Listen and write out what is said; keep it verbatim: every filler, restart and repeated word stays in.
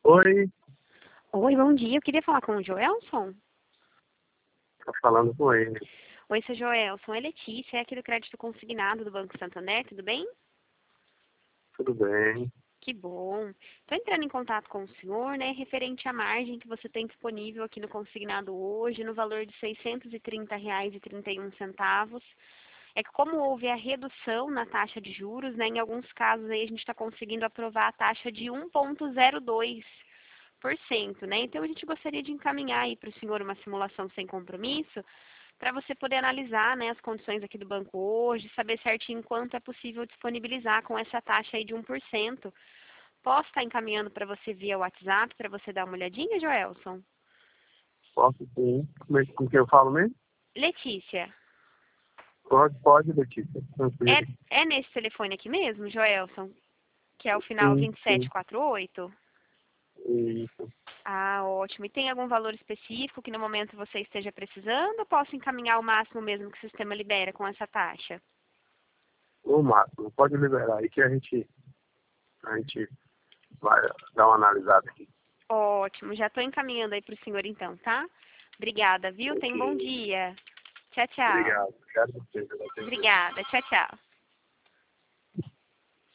Oi, Oi, bom dia. Eu queria falar com o Joelson. tá falando com ele. Oi, seu Joelson. É Letícia, é aqui do Crédito Consignado do Banco Santander, tudo bem? Tudo bem? Que bom. Estou entrando em contato com o senhor, né, referente à margem que você tem disponível aqui no consignado hoje, no valor de seiscentos e trinta reais e trinta e um centavos. É que como houve a redução na taxa de juros, né, em alguns casos aí a gente está conseguindo aprovar a taxa de um vírgula zero dois por cento, né? Então a gente gostaria de encaminhar aí para o senhor uma simulação sem compromisso, para você poder analisar, né, as condições aqui do banco hoje, saber certinho quanto é possível disponibilizar com essa taxa aí de um por cento. Posso estar encaminhando para você via WhatsApp, para você dar uma olhadinha, Joelson? Posso sim. Como é, com quem eu falo mesmo? Letícia, Pode, pode, Letícia. é, Tranquilo. é nesse telefone aqui mesmo, Joelson? Que é o final Sim, vinte e sete sim. quarenta e oito? Isso. Ah, ótimo. E tem algum valor específico que no momento você esteja precisando ou posso encaminhar o máximo mesmo que o sistema libera com essa taxa? O máximo. Pode liberar aí que a gente, a gente vai dar uma analisada aqui. Ótimo, já estou encaminhando aí para o senhor então, tá? Obrigada, viu? Tenha um bom Ok. dia. Tchau, tchau. Obrigado. Obrigado a você pela atenção. Obrigada, tchau, tchau.